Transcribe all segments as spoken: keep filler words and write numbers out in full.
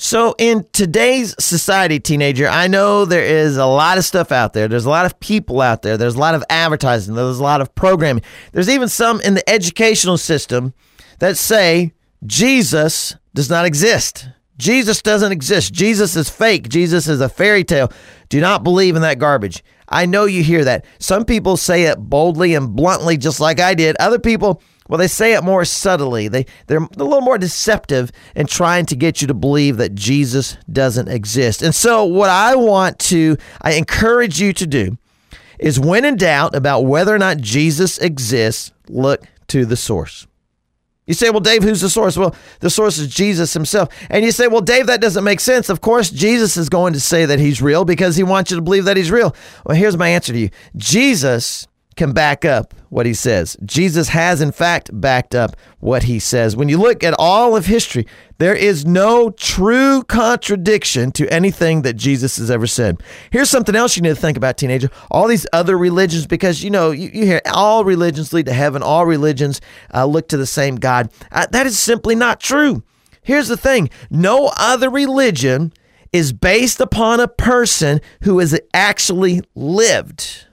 So in today's society, teenager, I know there is a lot of stuff out there. There's a lot of people out there. There's a lot of advertising. There's a lot of programming. There's even some in the educational system that say Jesus does not exist. Jesus doesn't exist. Jesus is fake. Jesus is a fairy tale. Do not believe in that garbage. I know you hear that. Some people say it boldly and bluntly, just like I did. Other people, well, they say it more subtly. They, they're a little more deceptive in trying to get you to believe that Jesus doesn't exist. And so what I want to, I encourage you to do is when in doubt about whether or not Jesus exists, look to the source. You say, well, Dave, who's the source? Well, the source is Jesus himself. And you say, well, Dave, that doesn't make sense. Of course, Jesus is going to say that he's real because he wants you to believe that he's real. Well, here's my answer to you. Jesus can back up what he says. Jesus has, in fact, backed up what he says. When you look at all of history, there is no true contradiction to anything that Jesus has ever said. Here's something else you need to think about, teenager. All these other religions, because, you know, you, you hear all religions lead to heaven. All religions uh, look to the same God. Uh, that is simply not true. Here's the thing. No other religion is based upon a person who has actually lived.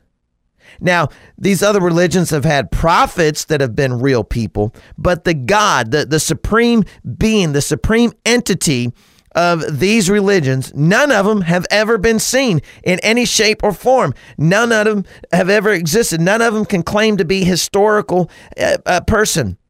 Now, these other religions have had prophets that have been real people, but the God, the, the supreme being, the supreme entity of these religions, none of them have ever been seen in any shape or form. None of them have ever existed. None of them can claim to be historical uh, uh, person.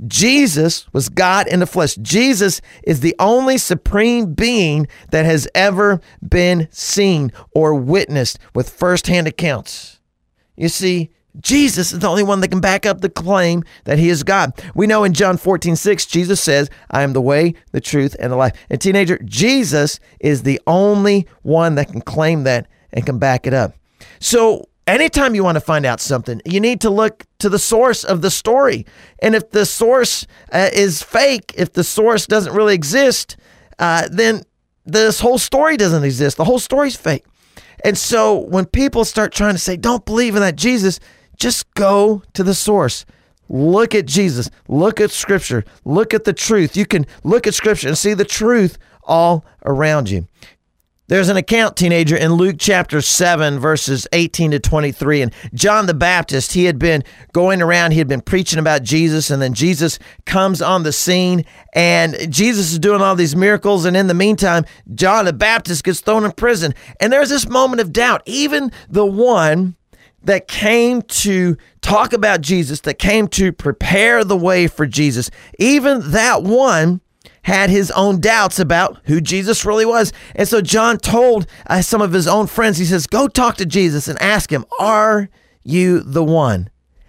Jesus was God in the flesh. Jesus is the only supreme being that has ever been seen or witnessed with firsthand accounts. You see, Jesus is the only one that can back up the claim that he is God. We know in John fourteen six, Jesus says, I am the way, the truth, and the life. And teenager, Jesus is the only one that can claim that and can back it up. So anytime you want to find out something, you need to look to the source of the story. And if the source uh, is fake, if the source doesn't really exist, uh, then this whole story doesn't exist. The whole story's fake. And so when people start trying to say, don't believe in that Jesus, just go to the source. Look at Jesus. Look at Scripture. Look at the truth. You can look at Scripture and see the truth all around you. There's an account, teenager, in Luke chapter seven, verses eighteen to twenty-three. And John the Baptist, he had been going around, he had been preaching about Jesus, and then Jesus comes on the scene, and Jesus is doing all these miracles, and in the meantime, John the Baptist gets thrown in prison. And there's this moment of doubt. Even the one that came to talk about Jesus, that came to prepare the way for Jesus, even that one had his own doubts about who Jesus really was. And so John told uh, some of his own friends, he says, go talk to Jesus and ask him, are you the one?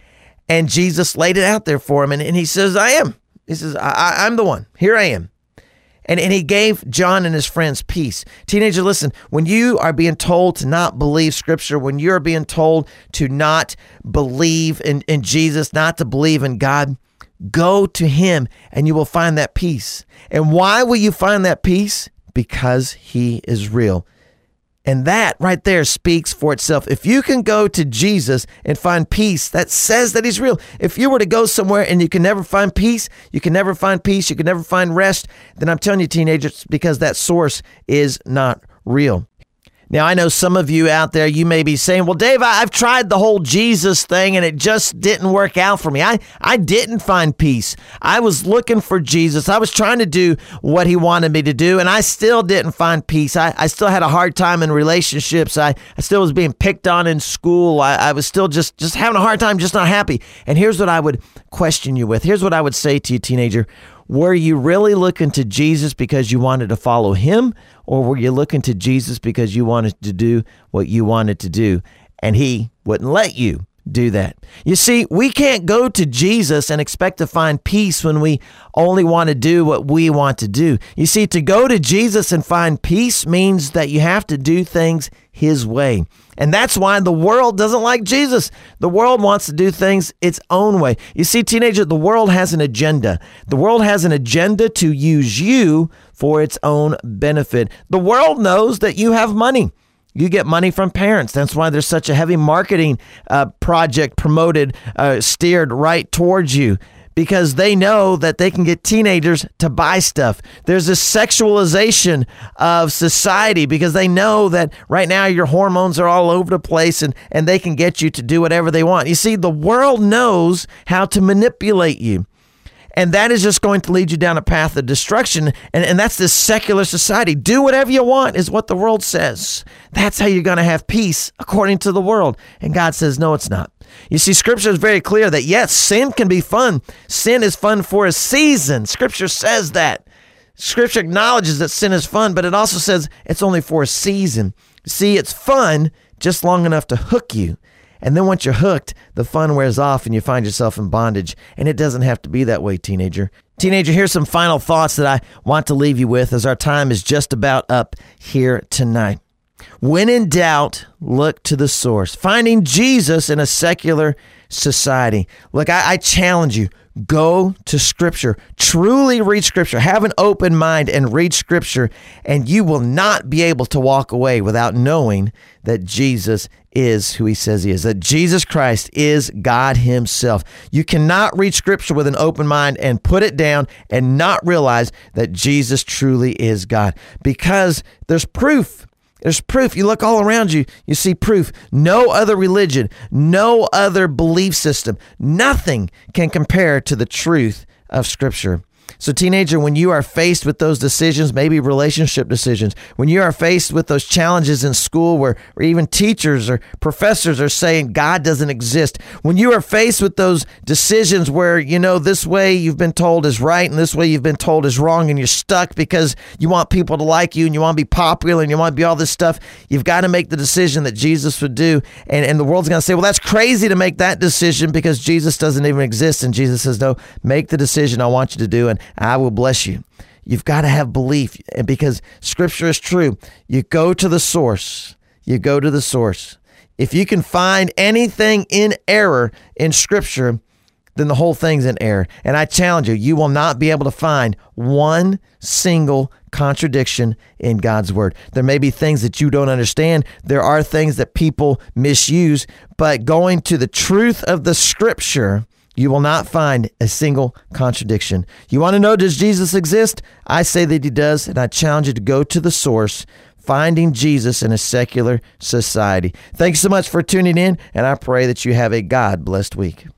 And Jesus laid it out there for him. And, and he says, I am. He says, I, I, I'm the one. Here I am. And, and he gave John and his friends peace. Teenager, listen, when you are being told to not believe Scripture, when you're being told to not believe in, in Jesus, not to believe in God, go to him and you will find that peace. And why will you find that peace? Because he is real. And that right there speaks for itself. If you can go to Jesus and find peace, that says that he's real. If you were to go somewhere and you can never find peace, you can never find peace, you can never find rest, then I'm telling you, teenagers, because that source is not real. Now, I know some of you out there, you may be saying, well, Dave, I've tried the whole Jesus thing and it just didn't work out for me. I, I didn't find peace. I was looking for Jesus. I was trying to do what he wanted me to do, and I still didn't find peace. I, I still had a hard time in relationships. I, I still was being picked on in school. I, I was still just, just having a hard time, just not happy. And here's what I would question you with. Here's what I would say to you, teenager. Were you really looking to Jesus because you wanted to follow him, or were you looking to Jesus because you wanted to do what you wanted to do, and he wouldn't let you do that? You see, we can't go to Jesus and expect to find peace when we only want to do what we want to do. You see, to go to Jesus and find peace means that you have to do things his way. And that's why the world doesn't like Jesus. The world wants to do things its own way. You see, teenager, the world has an agenda. The world has an agenda to use you for its own benefit. The world knows that you have money. You get money from parents. That's why there's such a heavy marketing uh, project promoted, uh, steered right towards you. because they know that they can get teenagers to buy stuff. There's this sexualization of society because they know that right now your hormones are all over the place and, and they can get you to do whatever they want. You see, the world knows how to manipulate you. And that is just going to lead you down a path of destruction. And, and that's this secular society. Do whatever you want is what the world says. That's how you're going to have peace according to the world. And God says, no, it's not. You see, Scripture is very clear that, yes, sin can be fun. Sin is fun for a season. Scripture says that. Scripture acknowledges that sin is fun, but it also says it's only for a season. See, it's fun just long enough to hook you. And then once you're hooked, the fun wears off and you find yourself in bondage. And it doesn't have to be that way, teenager. Teenager, here's some final thoughts that I want to leave you with as our time is just about up here tonight. When in doubt, look to the source. Finding Jesus in a secular society. Look, I, I challenge you. Go to Scripture. Truly read Scripture. Have an open mind and read Scripture, and you will not be able to walk away without knowing that Jesus is who he says he is, that Jesus Christ is God himself. You cannot read Scripture with an open mind and put it down and not realize that Jesus truly is God, because there's proof. There's proof. You look all around you, you see proof. No other religion, no other belief system, nothing can compare to the truth of Scripture. So teenager, when you are faced with those decisions, maybe relationship decisions, when you are faced with those challenges in school where, or even teachers or professors are saying God doesn't exist, when you are faced with those decisions where, you know, this way you've been told is right and this way you've been told is wrong and you're stuck because you want people to like you and you want to be popular and you want to be all this stuff, you've got to make the decision that Jesus would do. And, and the world's going to say, well, that's crazy to make that decision because Jesus doesn't even exist. And Jesus says, no, make the decision I want you to do and I will bless you. You've got to have belief, and because Scripture is true, you go to the source. You go to the source. If you can find anything in error in Scripture, then the whole thing's in error. And I challenge you, you will not be able to find one single contradiction in God's Word. There may be things that you don't understand. There are things that people misuse, but going to the truth of the Scripture, you will not find a single contradiction. You want to know, does Jesus exist? I say that he does, and I challenge you to go to the source, finding Jesus in a secular society. Thank you so much for tuning in, and I pray that you have a God-blessed week.